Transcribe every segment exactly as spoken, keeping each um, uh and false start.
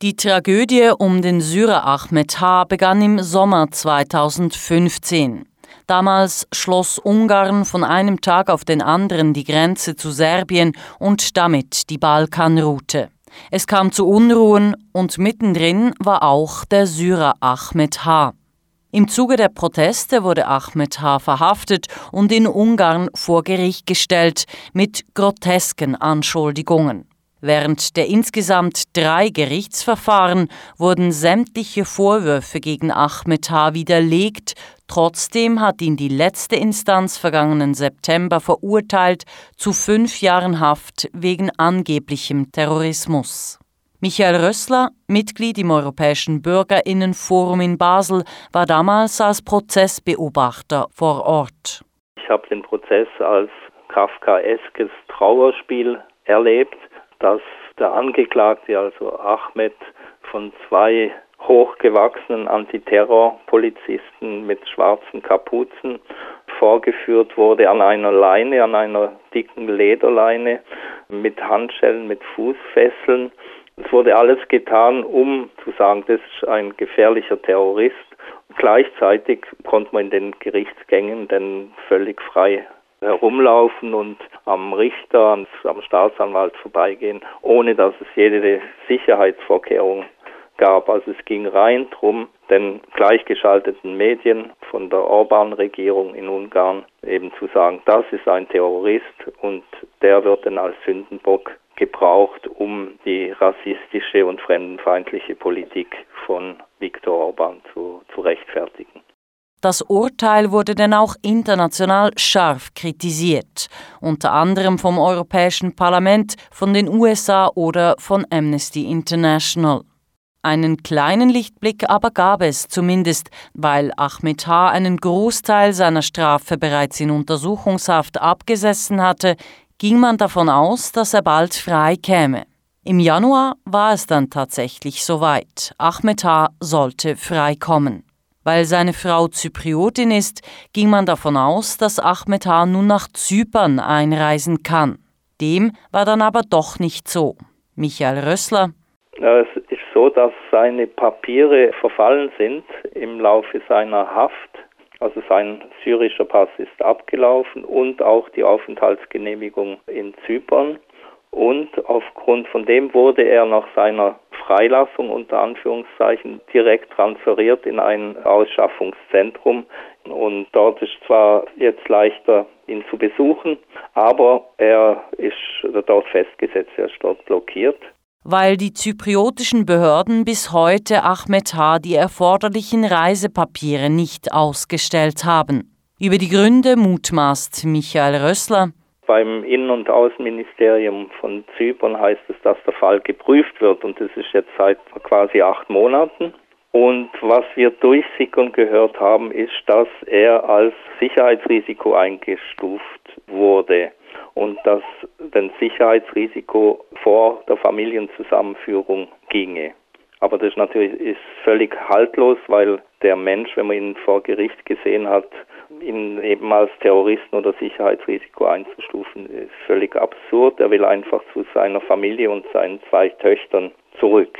Die Tragödie um den Syrer Ahmed H. begann im Sommer zweitausendfünfzehn. Damals schloss Ungarn von einem Tag auf den anderen die Grenze zu Serbien und damit die Balkanroute. Es kam zu Unruhen und mittendrin war auch der Syrer Ahmed H. Im Zuge der Proteste wurde Ahmed H. verhaftet und in Ungarn vor Gericht gestellt mit grotesken Anschuldigungen. Während der insgesamt drei Gerichtsverfahren wurden sämtliche Vorwürfe gegen Ahmed H. widerlegt. Trotzdem hat ihn die letzte Instanz vergangenen September verurteilt zu fünf Jahren Haft wegen angeblichem Terrorismus. Michael Rössler, Mitglied im Europäischen Bürgerinnenforum in Basel, war damals als Prozessbeobachter vor Ort. Ich habe den Prozess als kafkaeskes Trauerspiel erlebt, dass der Angeklagte, also Ahmed, von zwei hochgewachsenen Antiterrorpolizisten mit schwarzen Kapuzen vorgeführt wurde an einer Leine, an einer dicken Lederleine mit Handschellen, mit Fußfesseln. Es wurde alles getan, um zu sagen, das ist ein gefährlicher Terrorist. Gleichzeitig konnte man in den Gerichtsgängen dann völlig frei herumlaufen und am Richter, am Staatsanwalt vorbeigehen, ohne dass es jede Sicherheitsvorkehrung gab. Also es ging rein darum, den gleichgeschalteten Medien von der Orban-Regierung in Ungarn eben zu sagen, das ist ein Terrorist und der wird dann als Sündenbock gebraucht, um die rassistische und fremdenfeindliche Politik von Viktor Orban zu, zu rechtfertigen. Das Urteil wurde dann auch international scharf kritisiert, unter anderem vom Europäischen Parlament, von den U S A oder von Amnesty International. Einen kleinen Lichtblick aber gab es zumindest, weil Ahmed H. einen Großteil seiner Strafe bereits in Untersuchungshaft abgesessen hatte, ging man davon aus, dass er bald frei käme. Im Januar war es dann tatsächlich soweit. Ahmed H. sollte freikommen. Weil seine Frau Zypriotin ist, ging man davon aus, dass Ahmed H. nun nach Zypern einreisen kann. Dem war dann aber doch nicht so. Michael Rössler. Es ist so, dass seine Papiere verfallen sind im Laufe seiner Haft. Also sein syrischer Pass ist abgelaufen und auch die Aufenthaltsgenehmigung in Zypern. Und aufgrund von dem wurde er nach seiner Freilassung unter Anführungszeichen direkt transferiert in ein Ausschaffungszentrum. Und dort ist zwar jetzt leichter, ihn zu besuchen, aber er ist dort festgesetzt, er ist dort blockiert. Weil die zypriotischen Behörden bis heute Ahmed H. die erforderlichen Reisepapiere nicht ausgestellt haben. Über die Gründe mutmaßt Michael Rössler. Beim Innen- und Außenministerium von Zypern heißt es, dass der Fall geprüft wird und das ist jetzt seit quasi acht Monaten. Und was wir durchsickern gehört haben, ist, dass er als Sicherheitsrisiko eingestuft wurde und dass ein Sicherheitsrisiko vor der Familienzusammenführung ginge. Aber das ist natürlich ist völlig haltlos, weil der Mensch, wenn man ihn vor Gericht gesehen hat, ihn eben als Terroristen oder Sicherheitsrisiko einzustufen, ist völlig absurd. Er will einfach zu seiner Familie und seinen zwei Töchtern zurück.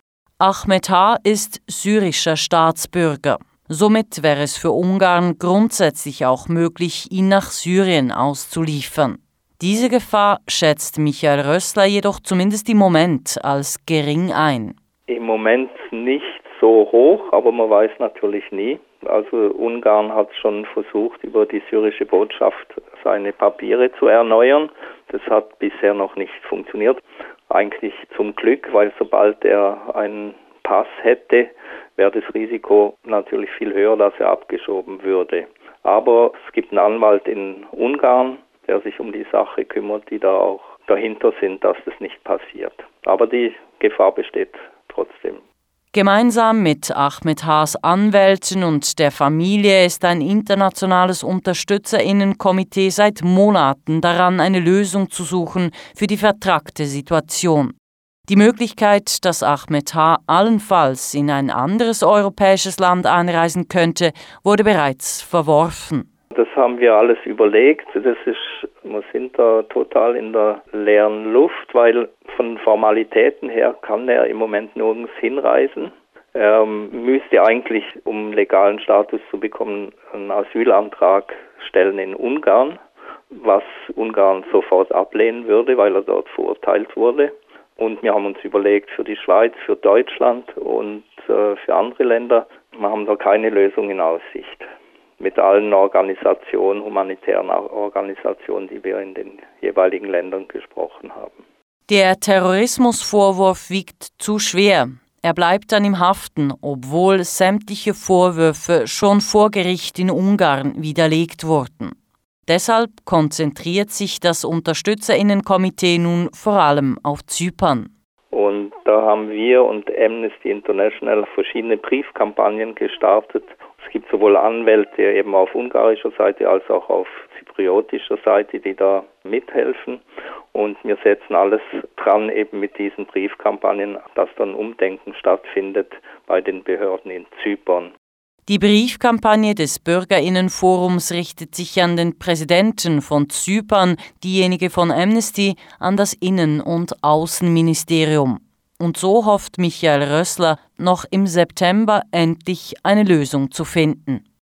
Ahmed H. ist syrischer Staatsbürger. Somit wäre es für Ungarn grundsätzlich auch möglich, ihn nach Syrien auszuliefern. Diese Gefahr schätzt Michael Rössler jedoch zumindest im Moment als gering ein. Im Moment nicht so hoch, aber man weiß natürlich nie. Also Ungarn hat schon versucht, über die syrische Botschaft seine Papiere zu erneuern. Das hat bisher noch nicht funktioniert. Eigentlich zum Glück, weil sobald er einen Pass hätte, wäre das Risiko natürlich viel höher, dass er abgeschoben würde. Aber es gibt einen Anwalt in Ungarn, der sich um die Sache kümmert, die da auch dahinter sind, dass das nicht passiert. Aber die Gefahr besteht trotzdem. Gemeinsam mit Ahmed H.'s Anwälten und der Familie ist ein internationales UnterstützerInnen-Komitee seit Monaten daran, eine Lösung zu suchen für die vertrackte Situation. Die Möglichkeit, dass Ahmed H. allenfalls in ein anderes europäisches Land einreisen könnte, wurde bereits verworfen. Das haben wir alles überlegt. Das ist, wir sind da total in der leeren Luft, weil von Formalitäten her kann er im Moment nirgends hinreisen. Er müsste eigentlich, um legalen Status zu bekommen, einen Asylantrag stellen in Ungarn, was Ungarn sofort ablehnen würde, weil er dort verurteilt wurde. Und wir haben uns überlegt, für die Schweiz, für Deutschland und äh, für andere Länder, wir haben da keine Lösung in Aussicht. Mit allen Organisationen, humanitären Organisationen, die wir in den jeweiligen Ländern gesprochen haben. Der Terrorismusvorwurf wiegt zu schwer. Er bleibt dann im Haften, obwohl sämtliche Vorwürfe schon vor Gericht in Ungarn widerlegt wurden. Deshalb konzentriert sich das Unterstützerinnenkomitee nun vor allem auf Zypern. Und da haben wir und Amnesty International verschiedene Briefkampagnen gestartet. Es gibt sowohl Anwälte eben auf ungarischer Seite als auch auf zypriotischer Seite, die da mithelfen. Und wir setzen alles dran eben mit diesen Briefkampagnen, dass dann Umdenken stattfindet bei den Behörden in Zypern. Die Briefkampagne des Bürgerinnenforums richtet sich an den Präsidenten von Zypern, diejenige von Amnesty an das Innen- und Außenministerium. Und so hofft Michael Rössler, noch im September endlich eine Lösung zu finden.